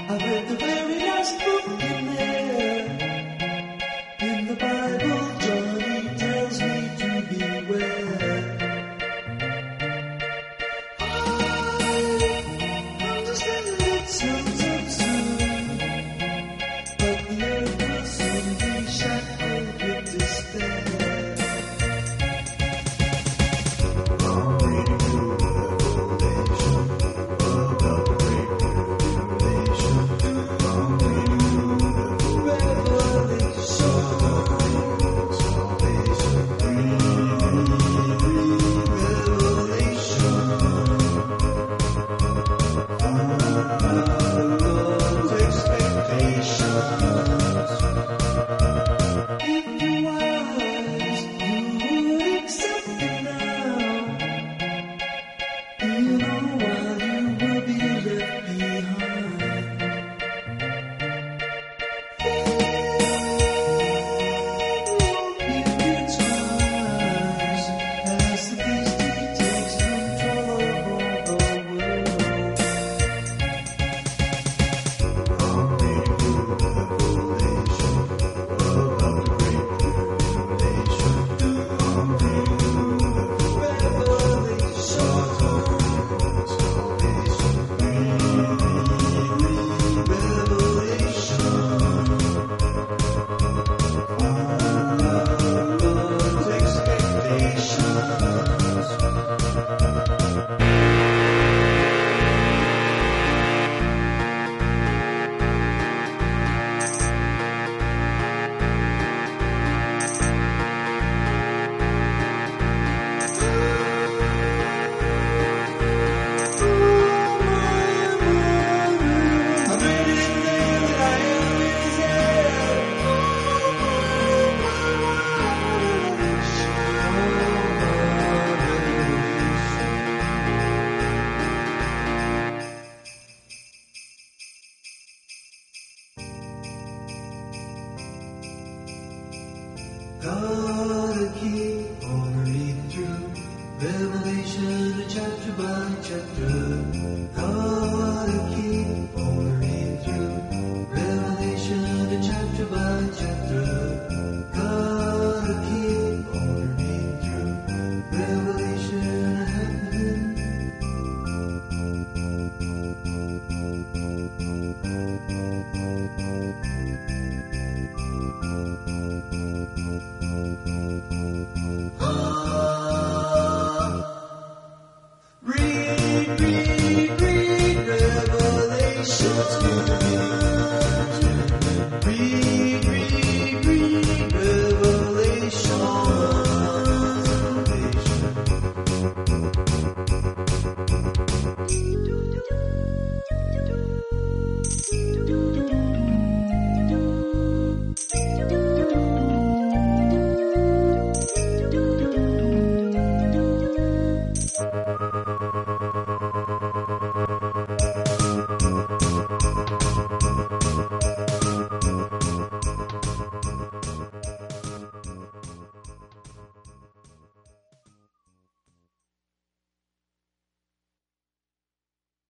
I read the very last book in there. In the Bible, Johnny tells me to beware. I understand that it sounds absurd, but the earth will soon be shackled with despair. Gotta keep on reading through Revelation chapter by chapter. Gotta keep on reading through Revelation chapter by chapter. Gotta keep on reading through Revelation happening. Read Revelation.